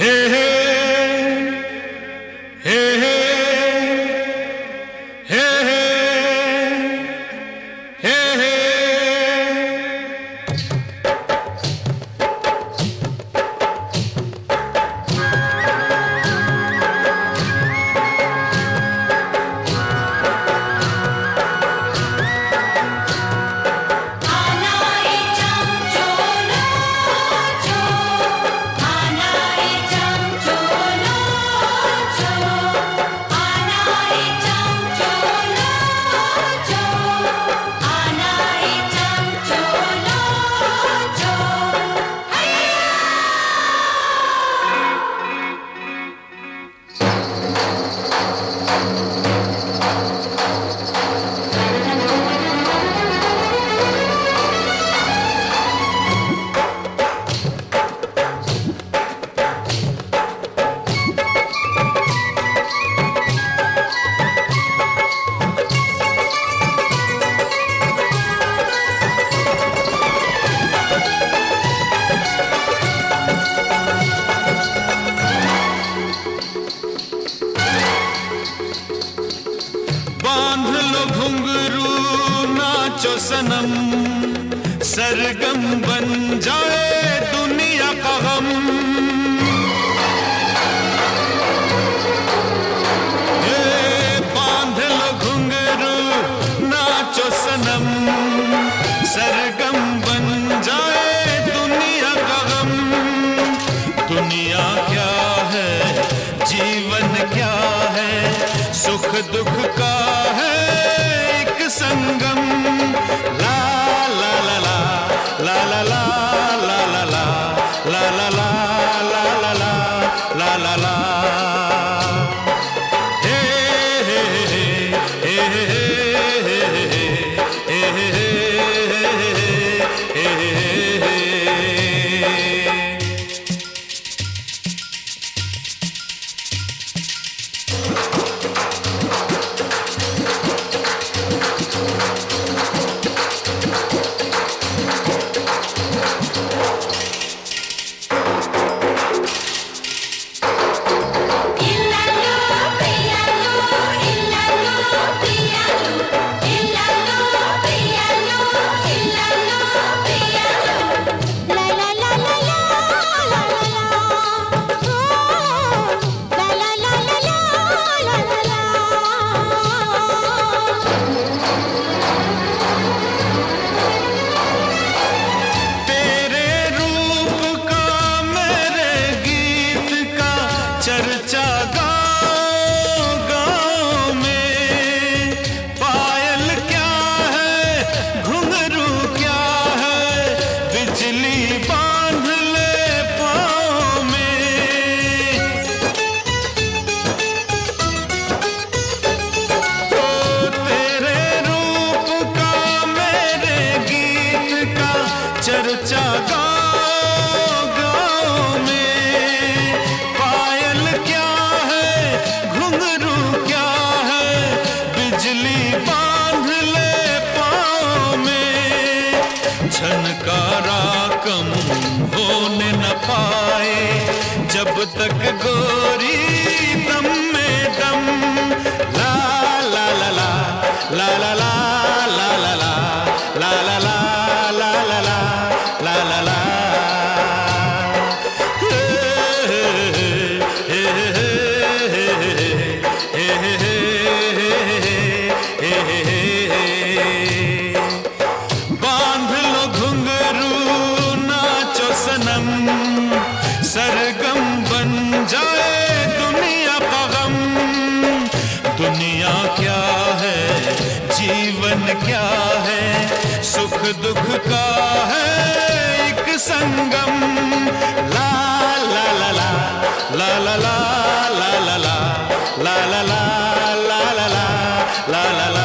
हे हे हे हे हे हे हे बांध लो घुंघरू नाचो सनम, सरगम बन जाए दुनिया का गम। बांध लो घुंघरू नाचो सनम, सरगम बन जाए दुनिया का गम। दुनिया क्या है, जीवन क्या है, सुख दुख का है एक संगम। ला ला ला ला ला ला ला ला ला ला ला ला ला ला ला ला ला ला। हे हे हे हे हे हे हे हे हे। चर्चा गाँव गाँव में, पायल क्या है, घुंघरू क्या है, बिजली बांध ले पाँव में। तो तेरे रूप का मेरे गीत का चर्चा गाँव गाँव में। बांध ले पाँव में, झनकारा कम होने न पाए जब तक गोरी दम में दम। ला ला ला ला ला ला ला ला ला ला ला ला ला ला ला ला ला। बांध लो घुंघरू नाचो सनम, सरगम बन जाए दुनिया का गम। दुनिया क्या है, जीवन क्या है, सुख दुख का है एक संगम। ला ला ला ला ला ला ला ला ला ला ला ला ला ला ला ला ला ला।